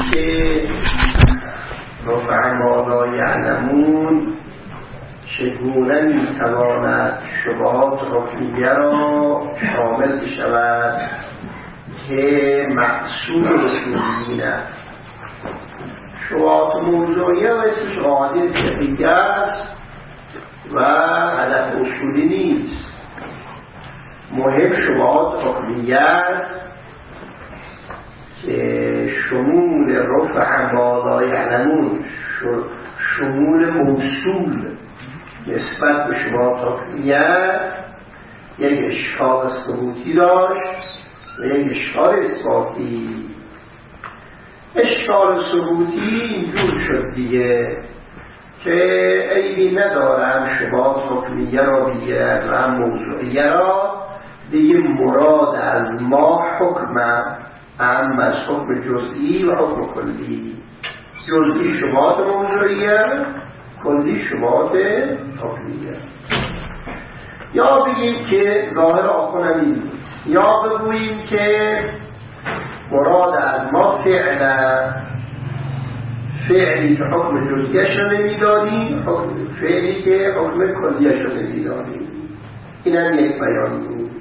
که رفع ما لا یعلمون چگونه میتواند شبهات حکمیه را شامل بشود که مقصود رسولیین است. شبهات موضوعیه و اسمش قاعده فقهیه است و هدف اصولی نیست. مهم شبهات حکمیه است که شمول رفع ما لا یعلمون، شمول موصول نسبت به شبهات حکمیه یک اشکال ثبوتی داشت و یک اشکال اثباتی. اشکال ثبوتی اینجور شد دیگه که عیبی ندارم شبهات حکمیه را بگیرد و هم موضوعیه را، دیگه مراد از ما حکمم هم از حکم جزئی و حکم کلی. جزئی شبهات موضوعیه، کلی شبهات حکمیه. یا بگیم که ظاهر آخونم این، یا بگوییم که مراد از ما فعلی که حکم جزئیش رو نمیدانیم، فعلی که حکم کلیش رو نمیدانیم. این هم یک بیان بود.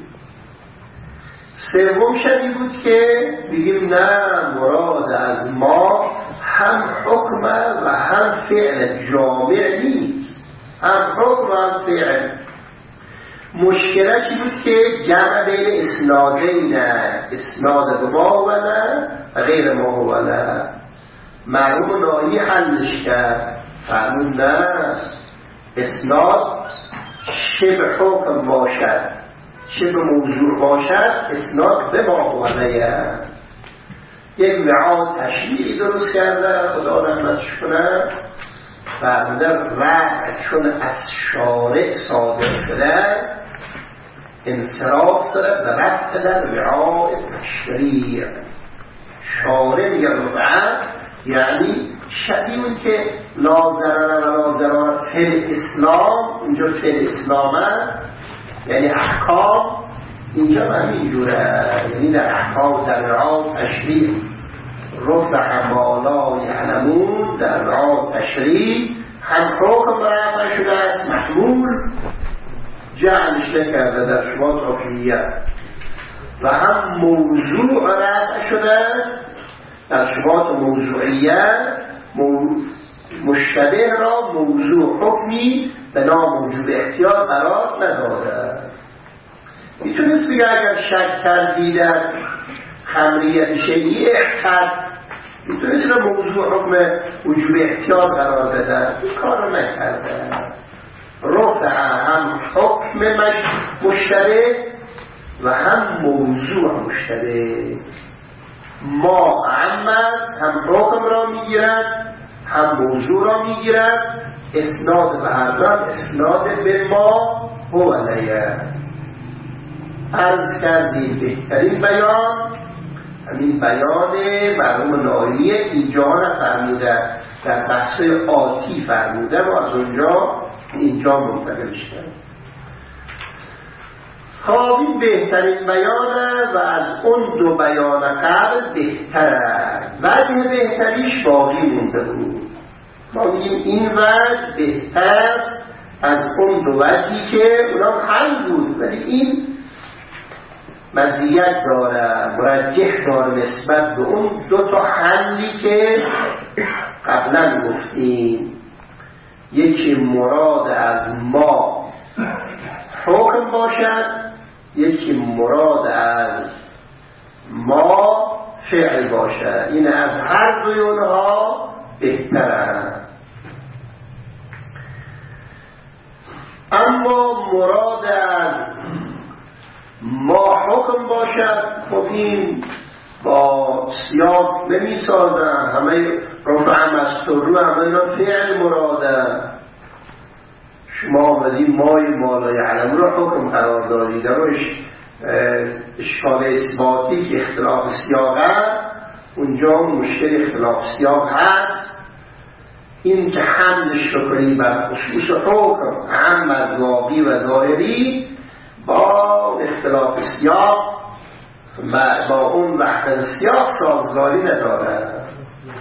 سوم شدی بود که بگیم نه، مراد از ما هم حکم و هم فعل جامع نیست، هم حکم و هم فعل. مشکلتی بود که جمع بین اسنادین، اسناد به ما و نه و غیر ما و نه، معلوم و نایی حلش کرد. فرمود نه، اسناد شبه حکم باشد، شبه موضوع باشد، اسناد به ما و نه. یک وعا تشریعی درست کرده، خدا رحمتش کنه. فرموده رفع چون از شارع صادر شده انصراف دارد و رفع در وعاء تشریع. شارع میگه رفع یعنی شبیه اون که لا ضرر و لا ضرار فی اسلام، اینجا فی اسلامه یعنی احکام، اینجا من اینجوره یعنی در احکام در وعاء تشریع. رفع ما لا یعلمون در وعاء تشریع هم حکم رفع شده است، محمول جعلش نکرده در شبهات حکمیه، و هم موضوع رفع شده در شبهات موضوعیه. مشتبه را موضوع حکمی به نام وجوب اختیار قرار نداده. میتونست بگه اگر شک کردی در خمریت شیعی احتد، میتونست را موضوع حکم وجوب اختیار قرار بده، این کار رو نکرده. رفع هم حکم مشتبه و هم موضوع مشتبه. ما عم است، هم حکم را میگیرد هم موضوع را میگیرد. اسناد به هر دو اسناد به ما هو علیه. عرض کردیم بهترین بیان همین بیان مرحوم نایمیه. اینجا نفرموده، در بحثای آتی فرموده و از اونجا اینجا منتقلش کرد. این بهترین بیانه و از اون دو بیان قبل بهتره. وجه بهتریش باقی مونده بود. ما میگیم این وجه بهتر از اون دو وجهی که اونا حل بود، ولی این مزیت داره، مرجح داره نسبت به اون دو تا حلی که قبلا گفتیم. یکی مراد از ما حکم باشد، یکی مراد از ما فعل باشد. این از هر دوی اونها بهتره. اما مراد از ما حکم باشد، خب این با سیاق نمی سازن. همه رفع مستور همه اینا فعل مراده. شما آمدین مای ما لا یعلمون را حکم قرار دارید، روش اشکال اثباتی که اختلاف سیاقه، اونجا مشکل اختلاف سیاق هست. این که حملش رو کنی بر خصوص حکم هم از واقعی و ظاهری با اختلاف سیاق با اون وحدت سیاق سازگاری نداره.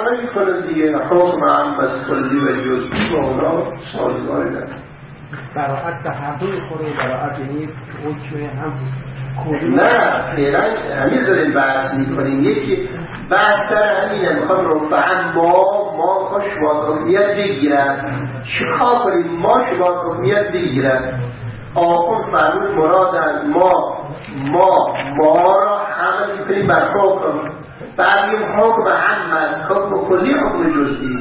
فرق میکنه دیگه. حکم عام از کلی و جزئی با اونا سازگاری نداره. براعت به هر دوی خوره براعت یعنی حکم هم کلی. نه فعلا همین داریم بحث میکنیم. یکی بحث در همینه، میخوام رفعا ما خوش شباهت حکمیت بگیرن. چیکار کنیم ما شباهت حکمیت بگیرن؟ آخون فرمود مرادن ما را حمل میکنیم بر حکم، بعد این حکم هم از حکم کلی حکم جزئی،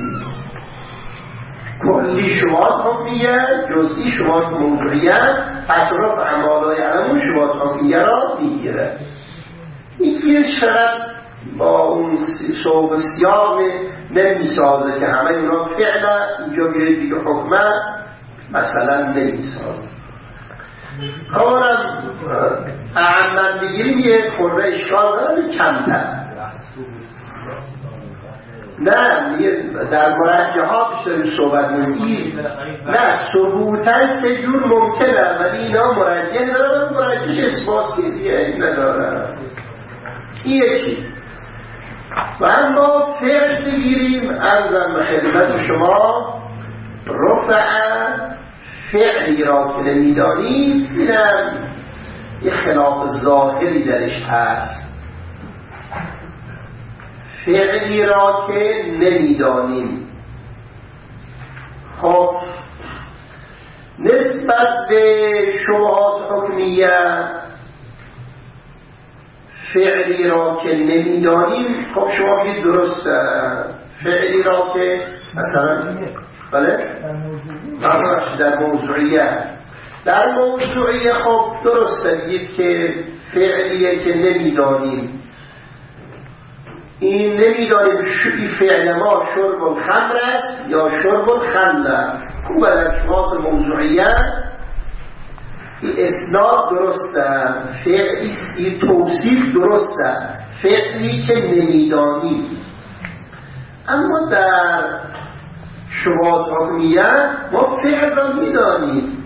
کلی شباهت حکمیت، جزئی شباهت موضوعیت، پس رفع مالای علمون شباهت حکمیت را میگیره. این فیلم شرط با اون سوق سیاق نمیسازه که همه اونا فعلا اینجا بیاید دیگه حکمه مثلا نمیسازه. کارم اعمال بگیریم یه خورده اشکال داره کمتر. نه در مرجحاتش داریم صحبت می‌کنیم. نه ثبوتاً سه جور ممکنه ولی اینا مرجح دارن، مرجحش اثباتی دیگه ندارن. این یکی. و اما فعل بگیریم ارزم به خدمت شما رفعاً فعلی را که نمیدانیم اینم یه خلاف ظاهری درش هست. فعلی را که نمیدانیم خب نسبت به شبهات حکمیه فعلی را که نمیدانیم خب شما بگید درسته. فعلی را که مثلا بله در موضوعیه خب درسته بگید که فعلیه که نمیدانیم. این نمیدانیم این فعل ما شرب الخمر است یا شرب الخمر. خوب در شبهات موضوعیه این اسناد درسته، فعلی توصیف درسته، فعلی که نمیدانیم. اما در شبهات حکمیه ما فعل را میدانیم،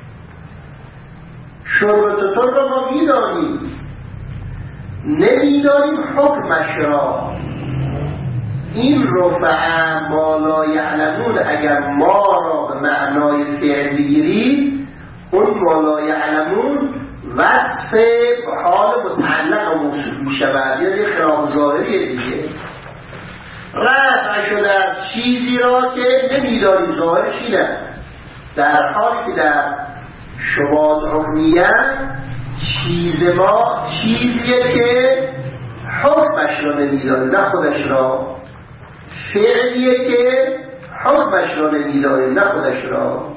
شرب تطور را ما میدانیم، نمیدانیم حکمش را. این رفع ما لا یعلمون اگر ما را به معنای فعل بگیرید اون ما لا یعلمون وصف حال متعلق و موصوف می شود، یعنی خلاف ظاهری دیگه. رفع شده از چیزی را که نمیدانیم ظاهرش اینه، در حالی که در شبهات حکمیه چیز ما چیزیه که حکمش را نمیدانیم نه خودش را، فعلیه که حکمش را نمیدانیم نه خودش را.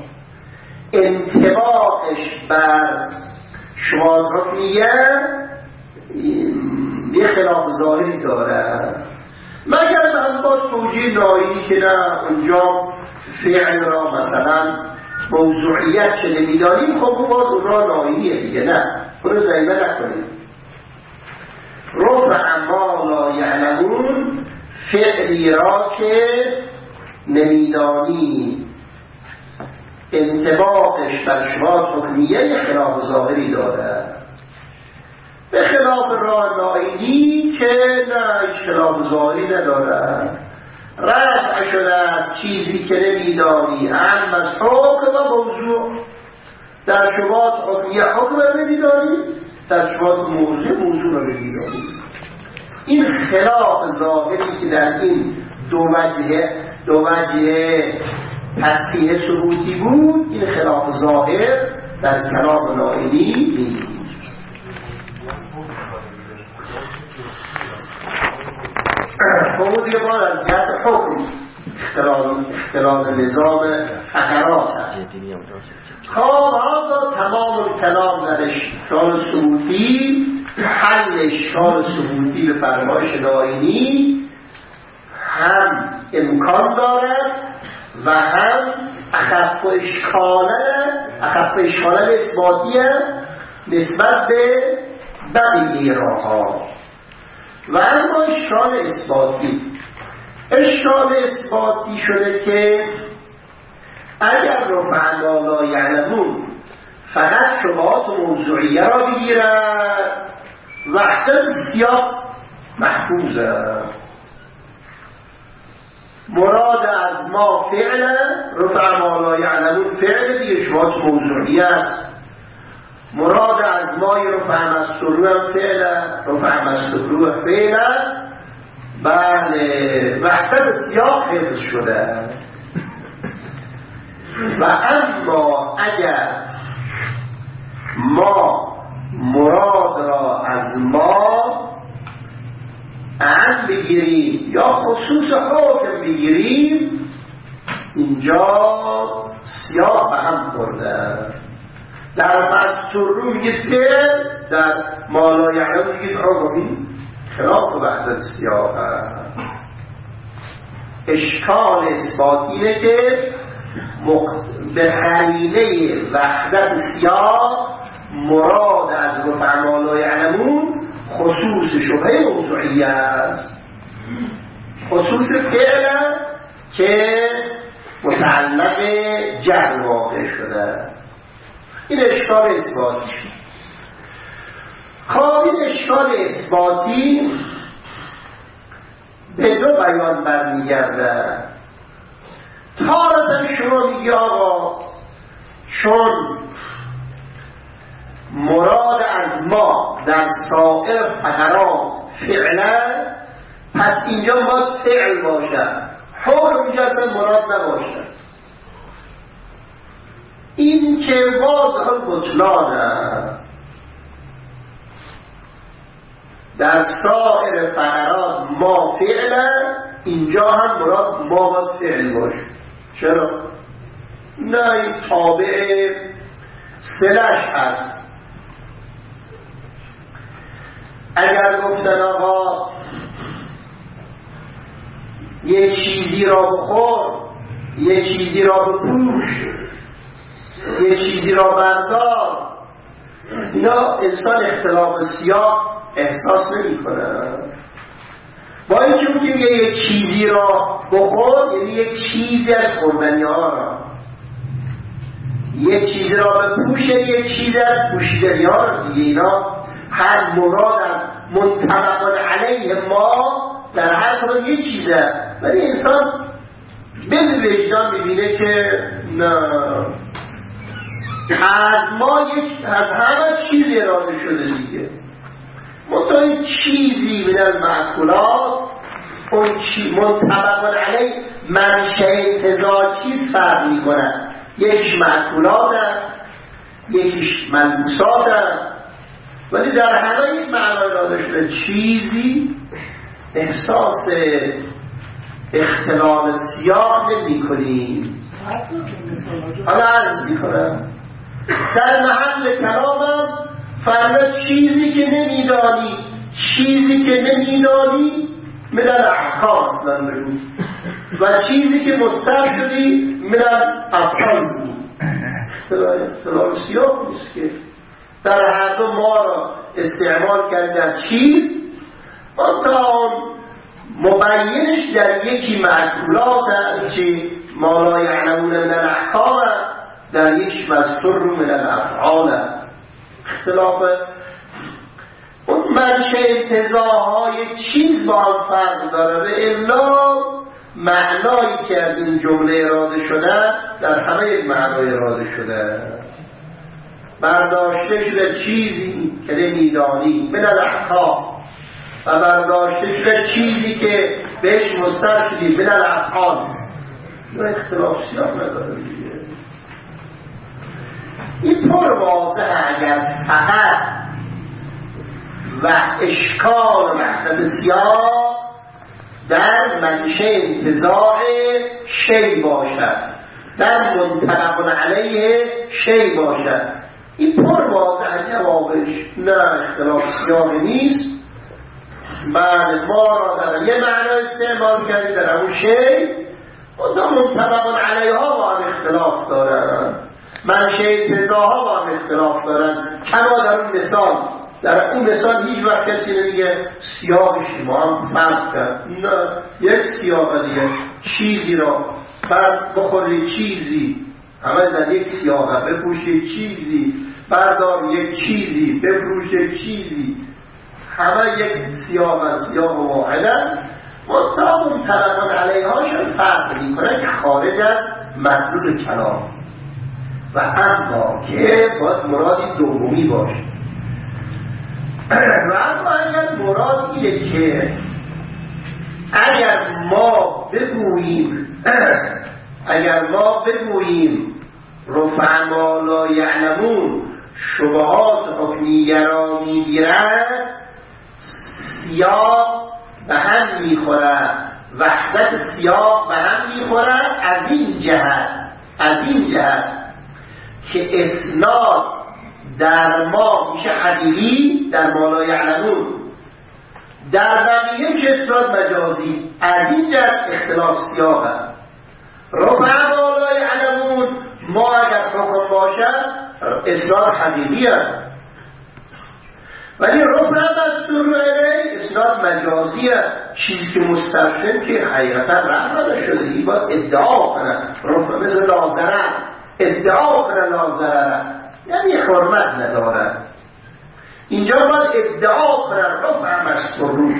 انطباقش بر شبهات حکمیه یه خلاف ظاهری داره، مگر من با توجیه نایی که نه اونجا فعل را مثلا موضوعیت چه نمیدانیم، خب باز اون را ناییه دیگه، نه اون رو زیبه نکنیم. رفع ما لا یعلمون فعلی را که نمیدانیم، انطباقش بر شبهات حکمیه یه خلاف ظاهری داره، به خلاف راه نایینی که نه خلاف ظاهری نداره. رفع شده از چیزی که نمیدانی اهم از حکم و موضوع. در شبهات حکمیه حکم رو نمیدانی، در شبهات موضوع رو نمیدانی. این خلاف ظاهری که در این دو وجه تصحیح ثبوتی بود، این خلاف ظاهر در کلام نائینی نیست. خب دیگه باید از جهت حکم اختلال نظام فقرات هست. خب هذا تمام الکلام در اشکال ثبوتی، حل اشکال ثبوتی به فرمایش نائینی هم امکان دارد و هم اخف اشکال اثباتی نسبت به بقیه راه‌ها. و اما اشکال اثباتی شده که اگر رفع ما لا یعلمون فقط شبهات موضوعیه را بگیرد وحدت سیاق محفوظه. مراد از ما فعل، رفع ما لا یعلمون فعل دیگه، شما تو موضوعی است. مراد از ما رفع مستروح فعل، رفع مستروح فعل. بله، وحدت سیاق حفظ شده. و اما اگر ما مراد را از ما عن بگیریم یا خصوص حکم بگیریم، اینجا سیاق به هم خورده. در مستور میگه فعل، در ما لا یعلم میگه حکمی، خلاف وحدت سیاق. اشکال اثبات اینه که به قرینه وحدت سیاق مراد از رفع ما لا یعلمون خصوص شبهه موضوعی است، خصوص فعل که متعلق جعل واقع شده. این اشکال اثباتی. خب این اشکال اثباتی به دو بیان برمیگرده. تارتا شما میگی آقا چون مراد از ما در سائر فقرات فعلا، پس اینجا باید فعل باشد، حکم اینجا اصلا مراد نباشد. این که واضح بطلانه. در سائر فقرات ما فعلا، اینجا هم مراد ما باید فعل باشه. چرا؟ نه، این تابع سلش هست. اگر گفتن آقا یه چیزی را بخور، یه چیزی را بپوش، یه چیزی را بردار، اینا انسان اختلاف سیاق احساس نمی کنه. با اینکه یک چیزی را بخور یعنی یک چیزی از خوردنی ها را، یک چیزی را بپوش یک چیزی از پوشیدنی ها را دیگه. اینا هر مراد از منطبق علیه ما در هر کدوم یک چیزه، ولی انسان به وجدان میبینه که نه، از ما از همه چیزی اراده شده دیگه. منطقه چیزی من المعقولات اون منطبق علیه منشأ انتزاع چیز فرق میکنه. یکیش معقولات هست، یکیش ملبوسات هست، ولی در همه یک معنا اراده شده چیزی. احساس اختلاف سیاق نمی کنیم. حالا عرض می کنم در محل کلامم فرمود چیزی که نمیدانی، چیزی که نمیدانی من الاحکام اصلا بگو، و چیزی که مستر شدی من الافعال بگو. اختلاف سیاق نیست که در هر دو ما را استعمال کردن چیز، تا مبینش در یکی معقولات چی ما لا یعلمون من الاحکام، در یک مستر من الافعال. اختلاف اون منشأ انتزاعهای چیز با هم فرق داره، به الا معنایی که از این جمله اراده شده در همه یک معنای اراده شده. برداشته شده چیزی که نمیدانی من الاحکام، و برداشته شده چیزی که بهش مستر شدی من الافعال. اختلاف سیاق نداره دیگه. این پر واضحه. اگر فقط و اشکال و وحدت سیاق در منشأ انتزاع شی باشد، در منطبق علیه شی باشد، این پر واضحه جوابش. نه، اختلاف سیاق نیست. بعد ما را در یه معنا استعمال کردی در اون شی، و تا منطبق علیه ها با هم اختلاف دارن، منشأ انتزاع ها با هم اختلاف دارن. کما در اون مثال، در اون مثال هیچ وقت کسی نمیگه سیاقش ما هم فرق کرد. نه، یک سیاق دیگه چیزی را بعد بخوری چیزی، همه در یک سیاقه، بپوش یک چیزی، بردار یک چیزی، بفروش یک چیزی، همه یک سیاق از سیاق واحده. منطقه مطلقان علیه هاشون فرق میکنه که خارج از مطلوب کلام و اما که باید مرادی دومی باشه و اما اگر مراد اینه که اگر ما بگوییم رفع ما لا یعلمون شبهات حکمیه را میگیرد سیاق به هم میخورد وحدت سیاق به هم میخورد از این جهت که اسناد در ما میشه حقیقی در ما لا یعلمون در بقیه که اسناد مجازی از این جهت اختلاف سیاق هست رفع ما لا یعلمون ما اگر حکم باشد اسناد حقیقی هست ولی رفع مستور علیه اسناد مجازی هست چیزی که مسترشن که حقیقتا رفع نشده این باید ادعا کنن رفع مثل لازرن ادعا کنن لازرن یعنی حرمت ندارن اینجا باید ادعا کنن رفع مستور روش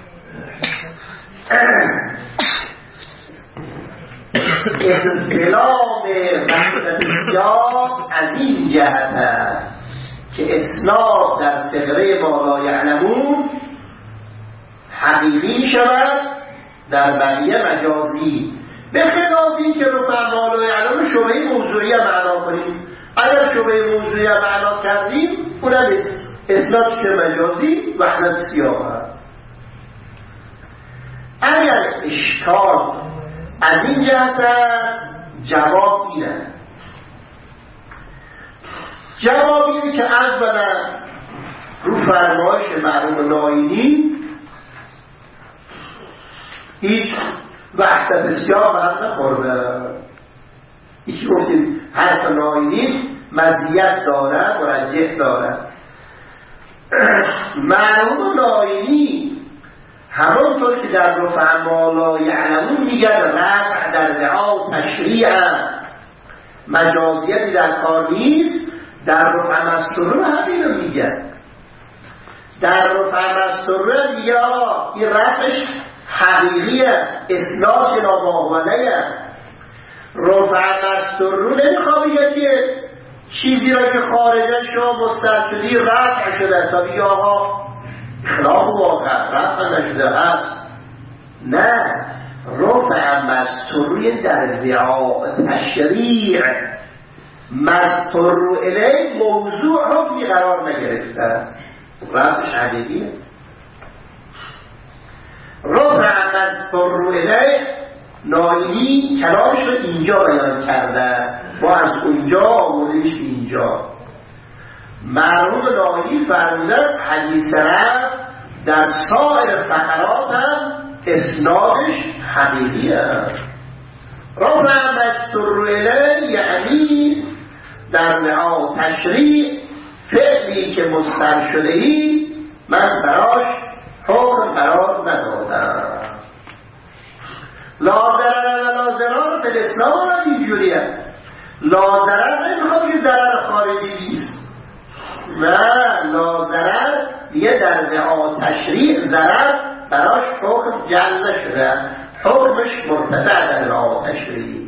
اختلام وحدت سیاق از این جهت است که اسناد در فقره ما لا یعلمون حقیقی شود در بقیه مجازی به خلاف این که رفع ما لا یعلمون شبهه موضوعی معنا کنیم اگر شبهه موضوعی معنا کردیم اونم اسناد که مجازی وحدت سیاق است اگر اشکال از این جهت است جواب اینه جواب اینه که اولا رو فرمایش مرحوم ناینی هیچ وحدت سیاق هم نخورده هیچ گفتیم حرف ناینی مزیت داره مرجح داره مرحوم ناینی همانطور که در رفع ما لا یعلمون میگن رفع در رعا تشریع مجازیتی در کار نیست در رفع مستور همین رو میگن در رفع مستور میگه این رفعش حقیقیه اسناد ناباوانه رفع مستور نمیخواه بگه که چیزی را که خارجه شما مستر شدی رفع شده تا بگه آقا خلاف واقع رفع نشده هست نه رفع مستور در رعا تشریع مستور الیه موضوع حکمی قرار نگرفته رفعش حقیقیه رفع مستور الیه ناینی کلامش رو اینجا بیان کرده با از اونجا آوردنش اینجا مرحوم ناینی فرمودن حدیث رفع در سایر فقرات هم اسنادش حقیقیه رفع مستور الیه یعنی در رعا تشریع فعلی که مستر شده ای من براش حکم قرار ندادم لازرر و لازرار به اسلام را اینجوریه لازرر نمیخواد که ضرر خارجی نیست نه لازرر یه در رعا تشریع ضرر براش حکم جل شده حکمش مرتفع در رعا تشریع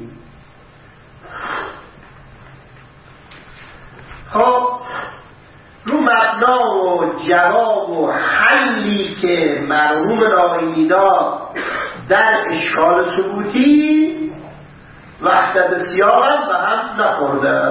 خب رو مبنا و جواب و حلی که مرحوم ناینی داد در اشکال ثبوتی وحدت سیاق به هم نخورده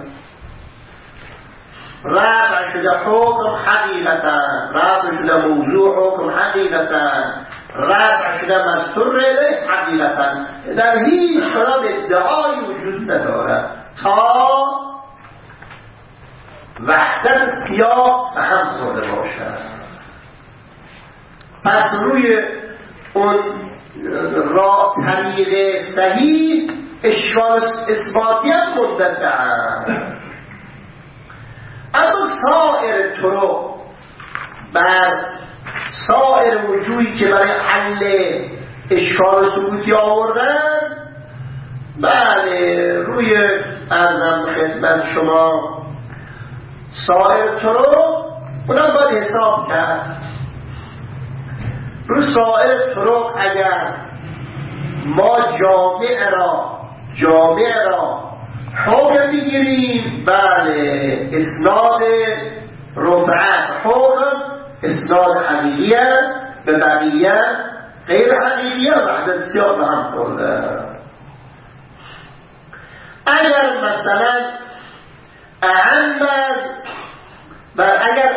رفع شده حکم حقیقتا رفع شده موضوع حکم حقیقتا رفع شده مستور الیه حقیقتا در هیچ کدام ادعایی وجود نداره تا وحدت سیاق به هم خورده باشد پس روی اون را طریق صحیح اشکال اثباتیت مدتن اما سایر طرق بر سایر وجوهی که برای حل اشکال ثبوتی آوردن بله روی ارزم خدمت شما سایر طرق اونم باید حساب کرد رو سایر طرق اگر ما جامع را حکم بگیریم، بله اسناد رفعت حکم اسناد حقیقیه به بقیه غیر حقیقیه بعد سیاه به هم خورده. اگر مثلا اعمد و اگر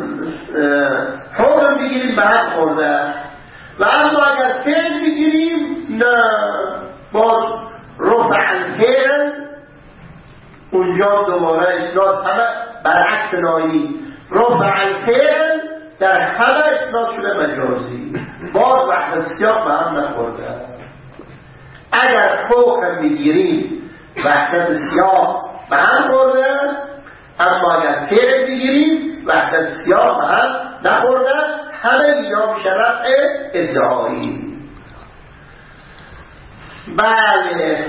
حکم بگیریم به هم خورده و اما اگر فعل بگیریم نه، باز رفع الفعل اونجا دوباره اسناد همه برعکس نایی، رفع الفعل در همه اسناد شده مجازی، باز وحدت سیاق به هم نخورده. اگر حکم بگیریم وحدت سیاق به هم خورده، اما اگر فعل بگیریم وحدت سیاق به هم نخورده. همه اینا میشه رفع ادعایی. بله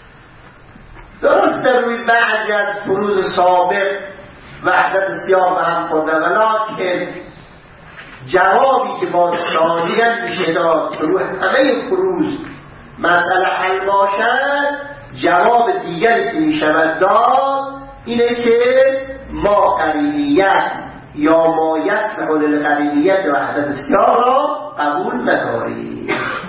درست روی بعضی از فروض سابق وحدت سیاق به هم خورده، ولیکن جوابی که با ثانیاً میشه داد که روی همه فروض مسئله حل باشد، جواب دیگری که میشود داد اینه که ما قرینیت یا ما یصلح للقرینیت وحدت سیاق را قبول نداریم.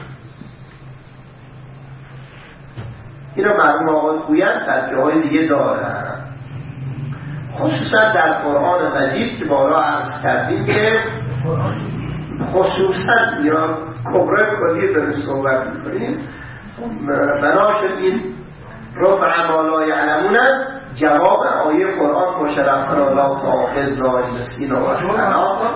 این را مرحوم آقای گویند در جاهای دیگه دارن، خصوصا در قرآن مجید که بارا عرض کردیم که خصوصا یا کبره کلیه داره صحبت میکنیم. بناشد این رفع ما لا یعلمون جواب آیه قرآن مشرفنا لا تؤاخذنا إن نسینا و اخطأنا.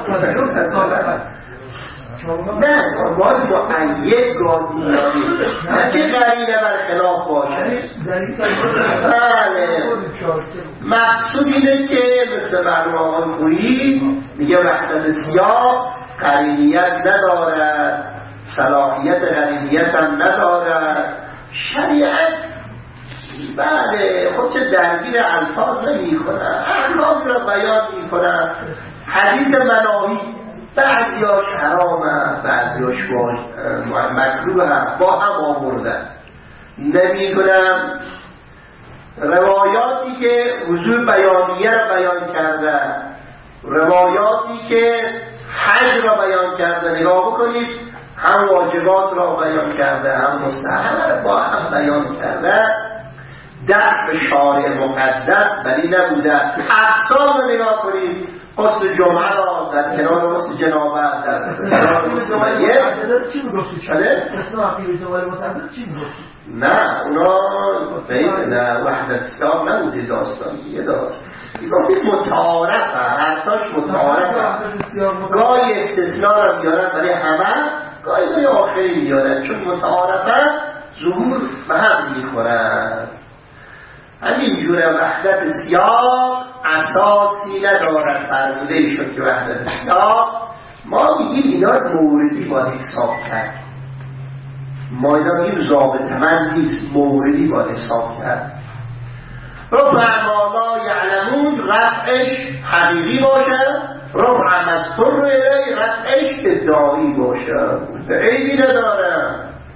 نه باید معید گاهی نه که قرینه برخلاف باشه. بله مقصود اینه که مثل مرحوم آقای خویی میگه وحدت سیاق قرینیت ندارد، صلاحیت قرینیت هم ندارد. شریعت بله خودش درگیر الفاظ نمی کنه، احکام را بیان می کنه. حدیث مناهی بعضیاش حرامه بعضیاش مکروه با هم آوردن. نمیدونم روایاتی که حضور بیانیه را بیان کرده، روایاتی که حج را بیان کرده، نگاه بکنید هم واجبات را بیان کرده هم مستحب را با هم بیان کرده. دفع شارع مقدس ولی نبوده. اقسام رو نگاه کنید، غسل جمعه را در کنار غسل جنابت در کنار غسل میت چی میگفتی؟ شده؟ اسنا عقیده ولی متعدد چی میگفتی؟ نه اونا نه وحدت سیاق نبوده، داستان دیگه داشت. میگفتید متعارفه، حرفاش متعارفه. گاهی استثناء را بیارن برای همه، گاهی آخری بیارن، چون متعارفه ظهور به هم میخورن. همین جور وحدت سیاق اساسی ندارد. فرموده شد که وحدت سیاق ما میگیم اینا موردی باید حساب کرد، ما اینا میگیم ضابطه من نیست، موردی باید حساب کرد. رفع ما لا یعلمون رفعش حقیقی باشه، رفع مذکور الیه رفعش ادعایی باشه، عیبی نداره.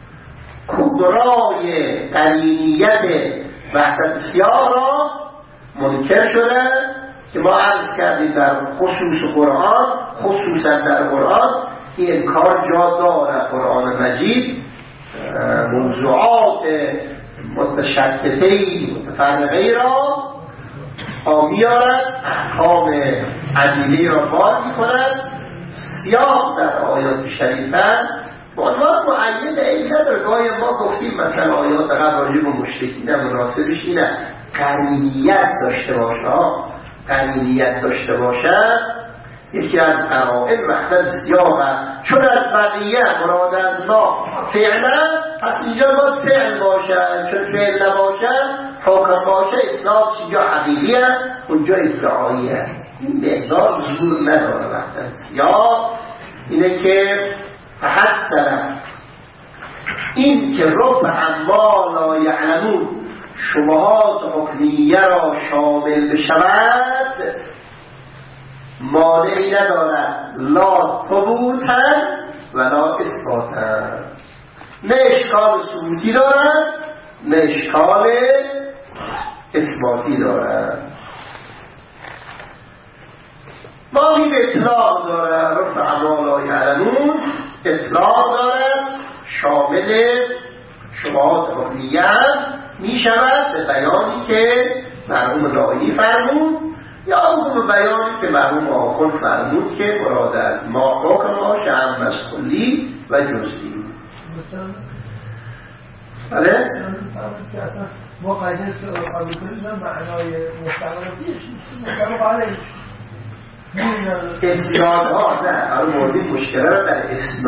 کبرای قرینیت وحدت سیاق را منکر شده که ما عرض کردیم در خصوص قرآن، خصوصا در قرآن این انکار جا داره. قرآن مجید موضوعات متشتتهی متفرقه را آمیارد، احکام عدیلی را باز می کند. سیاق در آیات شریفه با عنوان معید این نداره. گاهی ما گفتیم مثلا آیات قبل راجع به مشرکین مناسبش اینه قرینیت داشته باشه، قرینیت داشته باشه. یکی از قرائن وحدت سیاق چون از بقیه مراد از ما فعلا، پس اینجا باید فعل باشه، چون فعل نباشه حکم باشه اسناد اینجا حقیقیه اونجا ادعاییه. این مقدار ظهور نداره وحدت سیاق. اینه که تحسن این که رفع ما لا یعلمون شبهات حکمیه را شامل بشود مانعی ندارد لا ثبوتن ولا اثباتا، نه اشکال ثبوتی دارن نه اشکال اثباتی دارن. ما این اطلاق دارن رفع ما لا یعلمون، اطلاق دارن شامل شبهات حکمیه می شود به بیانی که مرحوم لایی فرمود یا اون به بیانی که مرحوم آخوند فرمود که مراد از ما حکم باشه هم از کلی و جزئی. بله؟ ما قاعده قبول کنیم معنای مستقل اسنادها نه، حالا موردی مشکل را در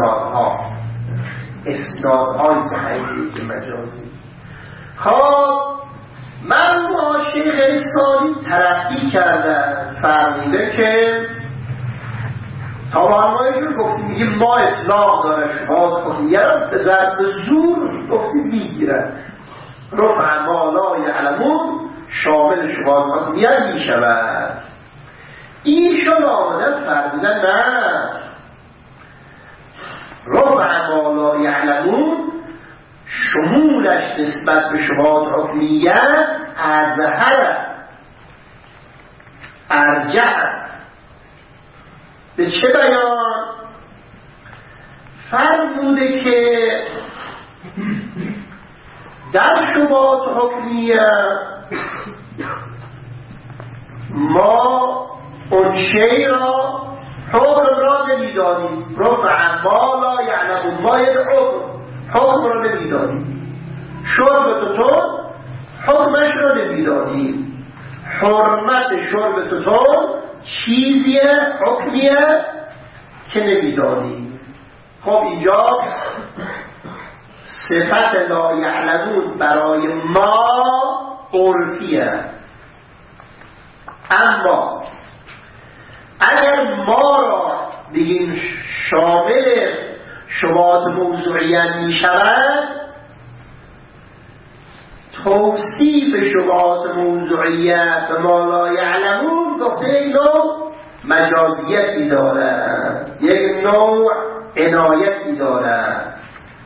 اسنادهای تحریفی که مجازی. خب مرحوم شیخ اسلامی ترقی کردن، فرموده که تا برنامه جور گفتیم میگیم ما اطلاق داره شبهات حکمیه را به ضرب زور گفتیم میگیرن، رفع ما لا یعلمون شامل شبهات حکمیه میشود. ایشون آمدن فرمودن نه، رفع ما لا یعلمون شمولش نسبت به شبهات حکمیه اظهر ارجح. به چه بیان؟ فرموده که در شبهات حکمیه ما اون شی را حکم را نمیدانیم، رفع ما لا یعلمون، ما یک حکم را نمیدانیم، شرب توتون حکمش را نمیدانیم، حرمت شرب توتون چیزیه حکمیه که نمیدانیم. خب اینجا صفت لا یعلمون برای ما عرفیه، اما اگر ما را بگیم شامل شبهات موضوعیت می شود، توصیف شبهات موضوعیت به ما لا یعلمون گفته یک نوع مجازیتی دارد، یک نوع عنایتی دارد.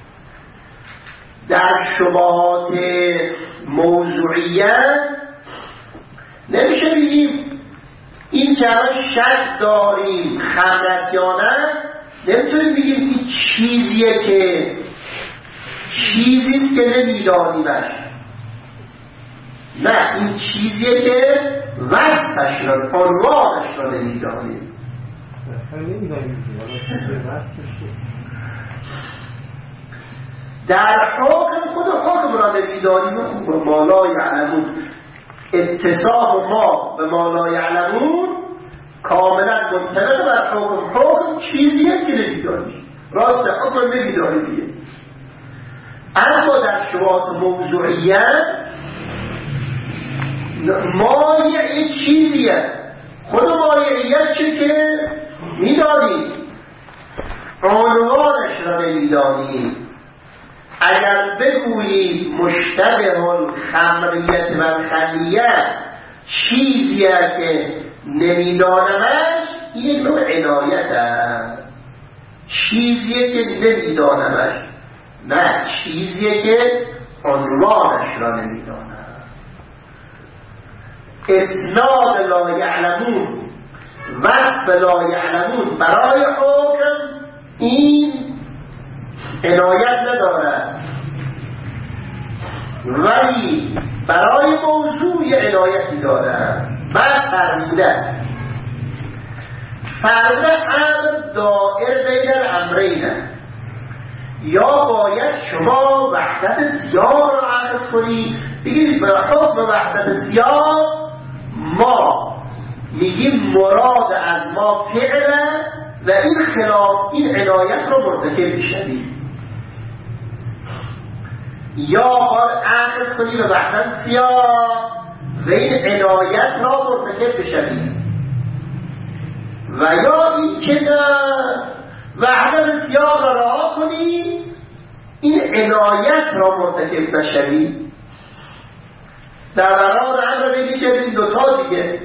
در شبهات موضوعیت نمیشه بگیم این که الان شک داریم خمرست یا نه، نمیتونیم بگیم این چیزیه که چیزیست که نمیدانیمش، نه این چیزیه که وصفش را عنوانش را نمیدانیم. در حکم خود حکم را نمیدانیم، خود ما لا یعلمون اتصاف ما به ما لا یعلمون کاملا منطبق بر حکم چیزیه که نمیدانیم، راست حکم نمیدانیم. اما در شبهات موضوعیت مایع چیزیه، خود مایعیت چه که میدانیم، عنوانش را نمیدانیم. اگر بگوییم مشتبه الخمریت و الخلیت چیزیه که نمیدانمش، این نوع عنایت هست. چیزیه که نمیدانمش، نه چیزیه که عنوانش را نمیدانم. اسناد لا یعلمون، وصف لا یعلمون برای حکم این عنایت ندارد، ولی برای موضوع عنایتی دارد. بعد فرموده امر دائر بین الامرین، یا باید شما وحدت سیاق را عرض کنید، بگید به حکم وحدت سیاق ما میگیم مراد از ما فعله و این خلاف این عنایت را مرتکب میشوید، یا باید عرض کنید به وحدت سیاق و این عنایت را مرتکب بشوید، و یا این که وحدت سیاق را رعا کنید این عنایت را مرتکب نشوید. در برابر امر بگید که این دوتا دیگه،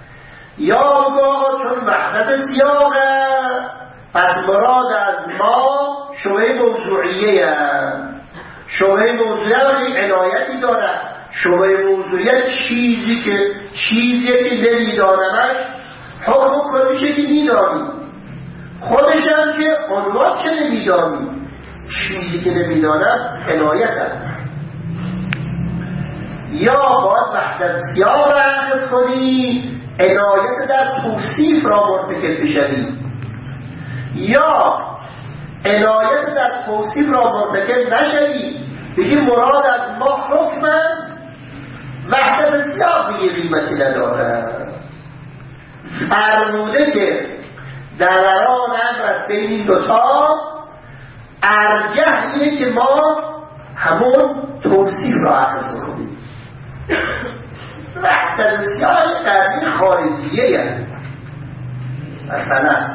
یا بگاه چون وحدت سیاقه پس مراد از ما شبهه موضوعیه شبهه موضوعیه ولی عنایتی داره. شبهه موضوعیه چیزیه که نمیدانمش حکم کلیشه که میدانی، خودش هم که عنوان چه نمیدانی، چیزی که نمیدانم عنایت هست. یا باید وحدت سیاه را اخذ کنی، عنایت در توصیف را مرتکب بشوی، یا عنایت در توصیف را مرتکب نشوی بگی مراد از ما حکم است، وحدت سیاه میگه قیمتی نداره. فرموده که دوران امر از بین این دوتا ارجح اینه که ما همون توصیف را اخذ کنیم. وحدت سیاه قرمی خارجیه هست. مثلا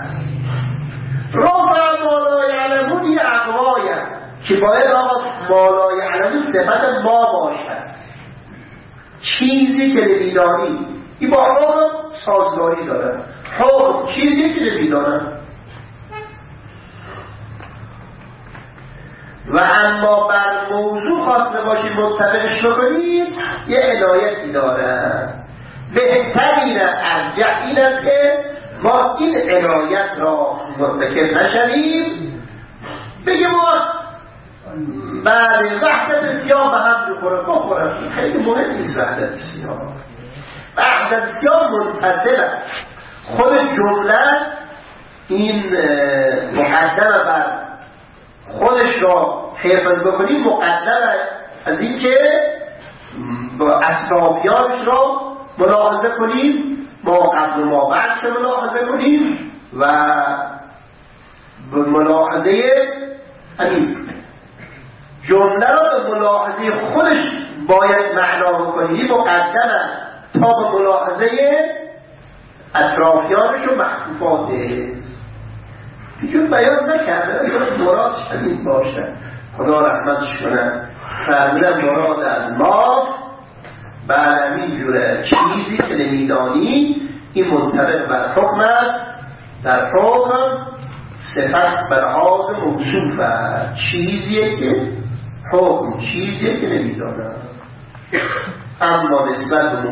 رفع مالا یعلمون یه اقوایه که باید آقا مالا یعلمون صفت ما باشد، چیزی که نمیدانی. این با حکم سازگاری داره. حکم چیزی که نمیدانم. و اما بر موضوع خواسته باشید متفقش بکنید یه عنایتی داره. بهترین ارجح این است که ما این عنایت را مرتکب نشویم، بگیم ما بله وحدت سیاه به هم بخورم. خیلی مهم نیست وحدت سیاه. وحدت سیاه منفصله. خود جمله این مقدمه بر خودش را حفظ بکنیم، مقدمه از این که با اطرافیانش را ملاحظه کنیم، ما قبل و ما بعدش ملاحظه کنیم و به ملاحظه همین جمله را به ملاحظه خودش باید معنا بکنیم، مقدمه تا به ملاحظه اطرافیانش و محفوفاته. دیگه بیان نکرده مراد شدید باشه. خدا رحمتش کنه. فرمودن مراد از ما بعد همین جوره چیزی که نمیدانی این منطبق بر حکم است. در حکم صفت برعاز موصوف است. چیزیه که حکم چیزیه که نمیدانم. اما نسبت به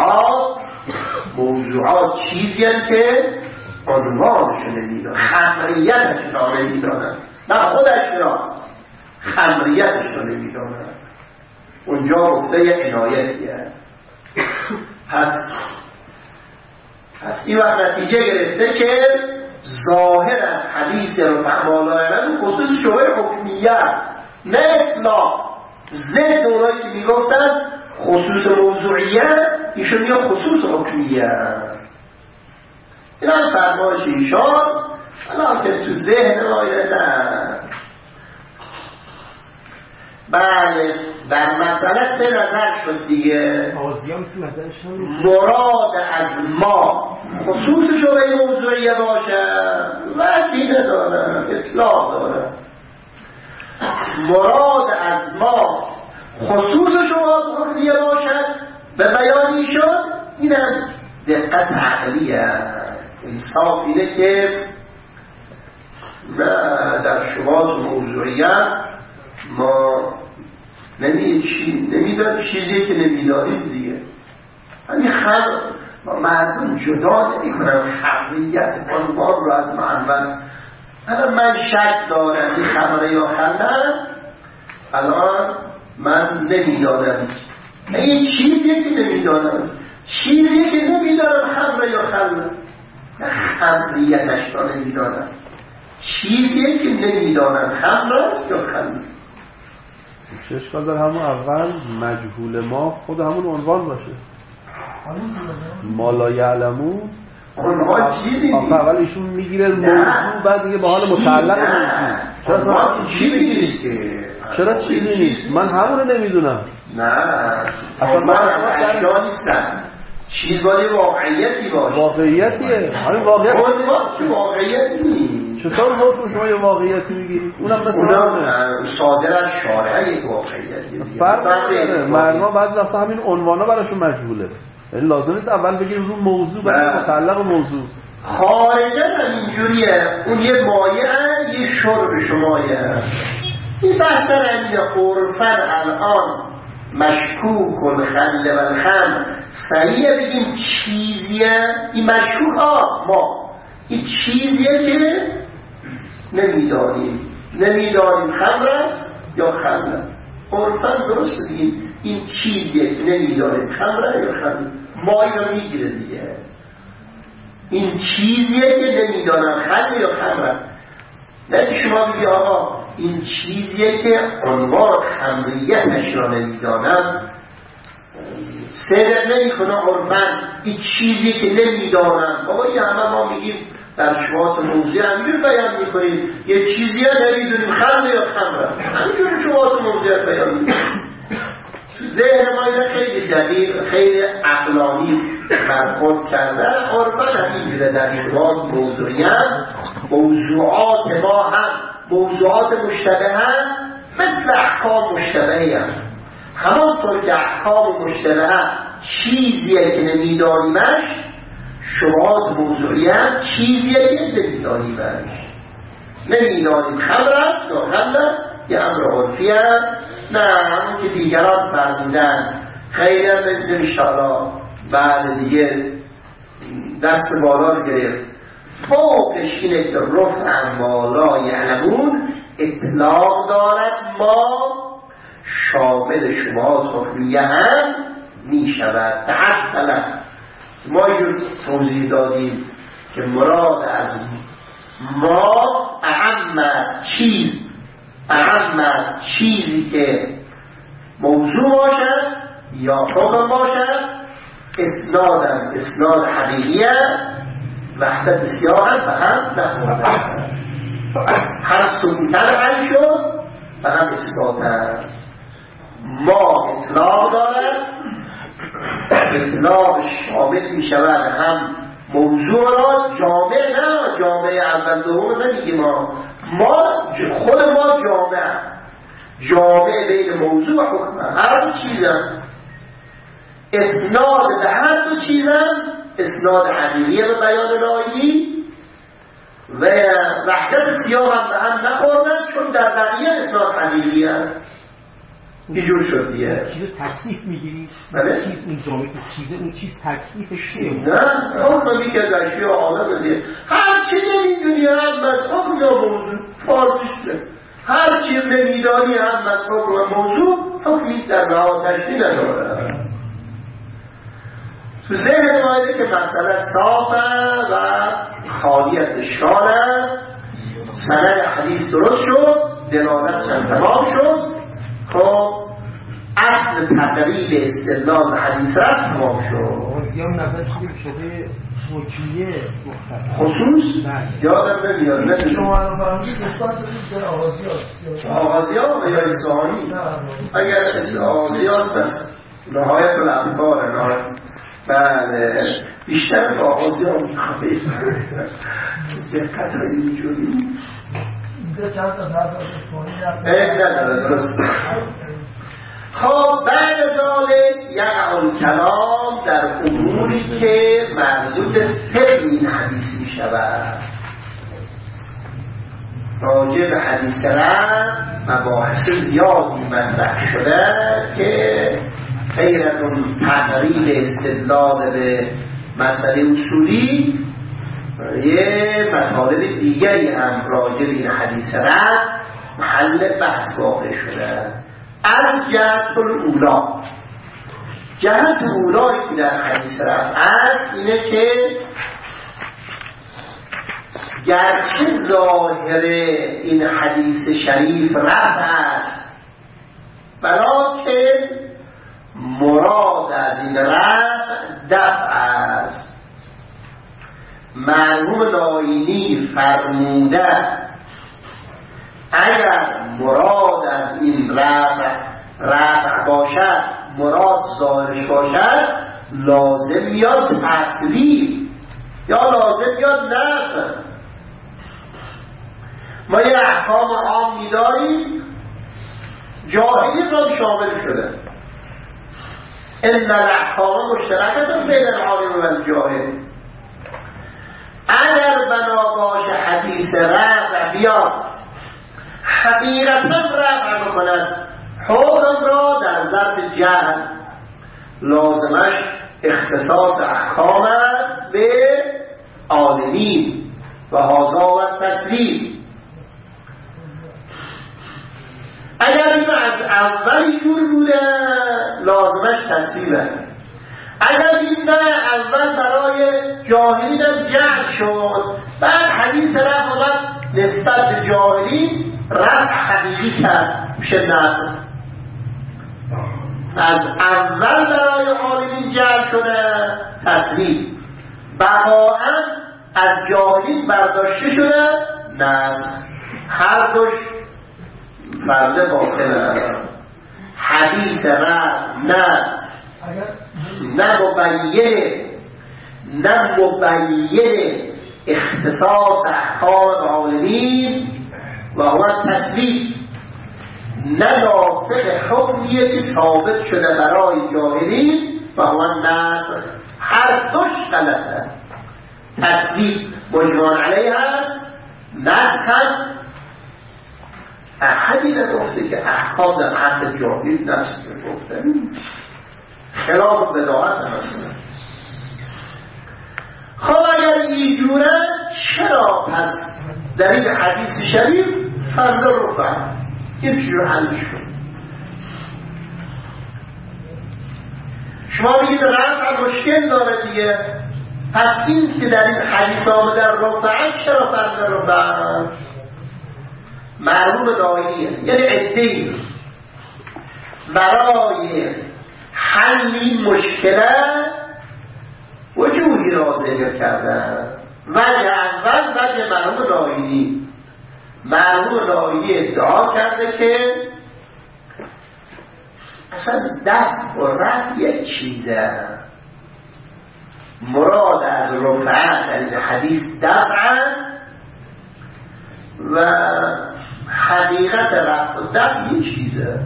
موضوعات چیزی هست که عنوانشو نمیدانم، خمریتشو نمیدانم، نه خودش را خمریتشو نمیدانم. اونجا رفته عنایتیه. پس این وقت نتیجه گرفته که ظاهر از حدیث رفع مالایلن خصوص شبه حکمیت نه اطلاق. ضد اونایی که میگفتن خصوص موضوعیت، ایشون میگه خصوص حکمیت. این هم فرمایش ایشان الان که تو ذهن مایه نه. بله در مسئله به نظر شد دیگه. مراد از ما خصوص شبه موضوعیه باشه وقتی نداره، اطلاق داره. مراد از ما خصوص شبه موضوعیه باشد به بیان ایشان. اینم دقت عقلیه. انصاف اینه که در شبهات موضوعیت ما نمیدانیم چیزی که نمیدانیم دیگه. یعنی مردم جدا نمی‌کنن خبریت عنوان رو از معلوم. الان من شک دارم این خبره یا خبره، الان من نمیدانم این چیزی که نمیدانم، چیزی که نمیدانم خبره یا خبره، نه خبریتش را نمیدانم، چیزی که نمیدانم خبره است یا خبره. چه اشکال داره همون اول مجهول ما خود همون عنوان باشه. ما لا یعلمون عنوان چیزی نیست. اول ایشون میگیره موضوع بعد دیگه به حال متعلق موضوع. عنوان چیزی نیست که. چرا چیزی نیست؟ من همونو نمیدونم. نه عنوان اشیا نیستن. چیز باید واقعیتی باشه. واقعیتیه. همین واقعیت. عنوان که واقعیت نیست. چطور حکم شما یه واقعیتی میگیرید؟ اونم مثل صادر از شارع یک واقعیتی. فرق نداره. مردم بعضی وقتا همین عنوانا براشون مجهوله. یعنی لازم نیست اول بگیم رو موضوع بعد متعلق موضوع. خارجه اینجوریه. اون یه مایه دیگه شرب شمایه. این بحثر این عرفن الان مشکوک الخل و الخمر سریع بگیم چیزیه. این مشکوک ها ما این چیزیه که نمیدانیم خمر است یا خمر. عرفن درست بگیم این چیزیه که نمیدانیم خمر یا خمر. ما اینو میگیره دیگه. این چیزیه که نمیدانم خمر یا خمر. نه که شما بگی آقا این چیزیه که عنوان خمریتش را نمیدانم، صدق نمی کنه عرفن این چیزی که نمیدانم. بابا یه همه ما میگیم در شبهات موضوعی همینجور بیان میکنیم یه چیزی ها نمیدونیم خمر یا خمر، همینجور شبهات موضوعی بیان میکنیم. ذهن ما اینه خیلی دقیق خیلی عقلانی برخورد کردن. عرفن همینجوره در شبهات موضوعی هم موضوعات ما هم موضوعات مشتبه هم مثل احکام مشتبه هم. همانطور که احکام مشتبه هم چیزیه که نمیدانیمش، شبهات موضوعی هم چیزیه که نمیدانیمش. نمیدانیم خمر است یا خمر یه امر عرفی هم. نه همون که دیگران فرمودن خیلی هم مثل انشاءالله بعد دیگه دست بالا رو گرفت. فوقش اینه که رفع ما لا یعلمون اطلاق دارد ما شامل شما حکمیه هم می شود. تعطلا ما اینو توضیح دادیم که مراد از ما اعم از چیزی که موضوع باشد یا حکم باشد، اسناد حقیقیه، وحدت سیاحت و هم نخوردن. هر سبوتن حل شد و هم اثباتن. ما اطلاق دارد، اطلاق شامل می شود هم موضوع را جامع، نه جامع اول دوم نمیگیم ما خود ما جامع بین موضوع و حکم هر دو چیزم. اسناد به هر دو چیزم، اسناد حقیقی به بیان الهی و وحدت سیاه هم به هم نخوردن، چون در بقیه اسناد حقیقی هم اینجور شد دیگه. چیز تکلیف میگیری؟ بله؟ چیز این جامعه چیز اون چیز تکلیفش چیه؟ نه حکم میگه از اشیاء عالم دیگه. هر چی نمیدونی هم مذهب یا موضوع فارسیش نه. هر چی نمیدانی هم مذهب و موضوع حکمی در رها تشریح نداره. تو ذهن مایده که مسئله صافه و خالی از اشکاله، سند حدیث درست شد، دلالت تمام شد. خب اصل تقریب استدلال حدیث رفت تمام شد. یا نظر چیزی شده حکمیه خصوص یادم نمیاد. شما فرمودید اثبات در آغازیات یا اصلاحانی؟ اگر آغازیات بس نهایت الافکار بله بیشتر آغازیات میخوایی دقت رو اینجوری اینجا چند تا نظر اصلاحانی نداره درست. خب بعد ذالک یقع الکلام در اموری که مربوط فقه این حدیث می شود. راجع به حدیث رفع مباحث زیادی مطرح شده که غیر از اون تقریب استدلال به مسئله اصولی یه مطالب دیگری هم راجع به این حدیث رفع محل بحث واقع شده. از جهت الاولا، جهت اولایی که در حدیث رفع است اینه که گرچه ظاهر این حدیث شریف رفع است، بلکه مراد از این رفع دفع است. مرحوم ناینی فرموده اگر مراد از این رفع باشد، مراد ظاهرش باشد، لازم میاد تصویر یا لازم میاد نفع. ما یه احکام عام میداریم جاهلی را شامل شده. ان الاحکام مشترکه بین العالم و الجاهل. اگر بنا باشه حدیث رفع بیاد حقیقتا رفع بکند حکم را در ظرف جهل، لازمش اختصاص احکام است به عالمین و هذا و تصویر. اگر این از اولی جور بوده لازمش تصویره، اگر این نه اول برای جاهلین هم جعل شد، بعد حدیث رفع آمد نسبت به جاهلین رفع حقیقی کرد میشه نصر. از اول برای عالمین جعل شده تصویر، بقاعا از جاهلین برداشته شده نصر. هر دوش فرده باطله. حدیث رفع نه مبین اختصاص احکام عالمین و هو تصویر، نه ناسخ حکمیه که ثابت شده برای جاهلین و هو نصر. هر دوش غلطه. تصویر مجمع علیه هست، نصر احدی نگفته که احکام در حق جاهل نصر گفته، خلاف بداعت مثلا. خب اگر اینجوره چرا پس در این حدیث شریف فرض رفع این چیزو حلش کن؟ شما بگید رفع مشکل داره دیگه، پس این که در این حدیث آمده در رفع چرا فرض رفع؟ معلوم دائیه، یعنی عده‌ای برای حل این مشکله وجودی را ذکر کردن. وجه اول وجه مرحوم نایینی. مرحوم نایینی ادعا کرده که اصلا دفع و رفع یک چیزه. مراد از رفع در این حدیث دفع است و حقیقت رفع و دفع یک چیزه.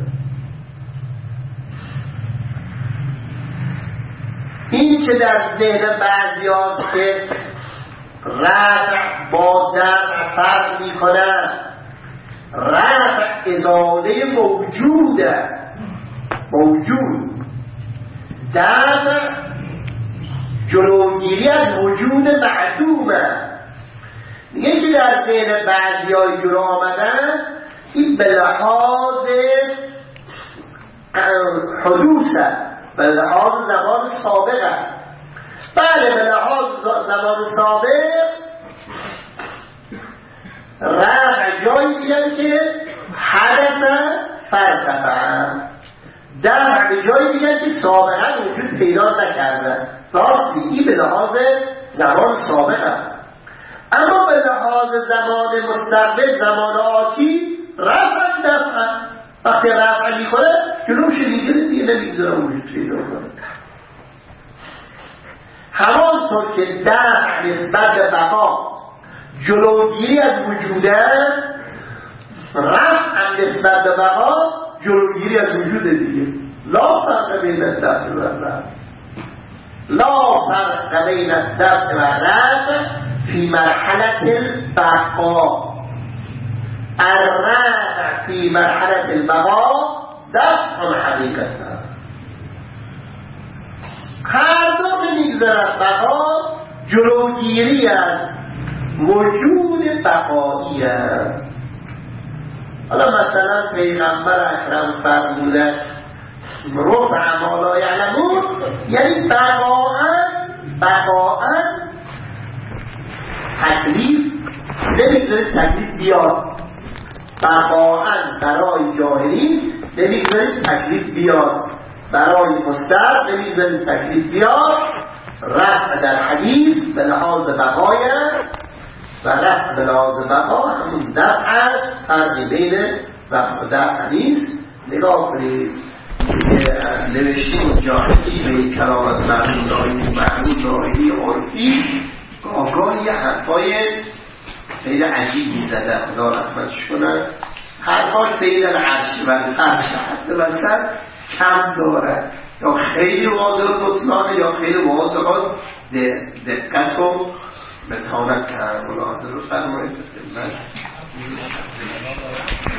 این که در ذهن بعضی هاست که رفع با دفع فرق می کنه، رفع ازاله موجوده، موجود، دفع جلوگیری از وجود معدومه. میگه که در ذهن بعضی های جلو آمدن این به لحاظ حدوثه، به لحاظ زمان سابقه. بله به لحاظ زمان سابق رفع جایی دیدن که حدث فرقه، دفع به جایی دیدن که سابقا وجود پیدا نکرده. راستی این به لحاظ زمان سابقه، اما به لحاظ زمان مستقبل، زمان آتی رفع دفع. وقتی رفع میکنه جلوش دیگه نمیگذاره وجود پیدا کنه. همانطور که دفع نسبت به بقا جلوگیری از وجوده، رفع نسبت به بقا جلوگیری از وجود دیگه. لا فرق بین الدفع و الرفع، لا فرق بین الدفع و الرفع فی مرحله البقا. الرفع فی مرحله البقا دفع حقیقتا. هر دو میگذارد بقا جلوگیری از وجود بقایی است. حالا مثلا پیغمبر اکرم فرموده رفع ما لا یعلمون، یعنی بقاءً تکلیف نمیگذارید تکلیف بیاد. بقاءً برای جاهلین نمیگذارید تکلیف بیاد، برای مستر نمیگذارید تکلیف بیاد. رفع در حدیث به لحاظ بقای و رفع به لحاظ بقا همون دفع است. فرقی بین رفع و دفع نیست. نگاه کنید نوشتیم جاهلی به کلام از معلوم ناهیدی عرفی آگاه یه حرفای خیلی عجیبی زده، خدا رحمتش کنه. حرفاش بین العرش و الفرش حد وسط کم داره، یا خیلی واضح مطلانه یا خیلی واضح دقت و متانت کرد. ملاحظه رو فرمایید.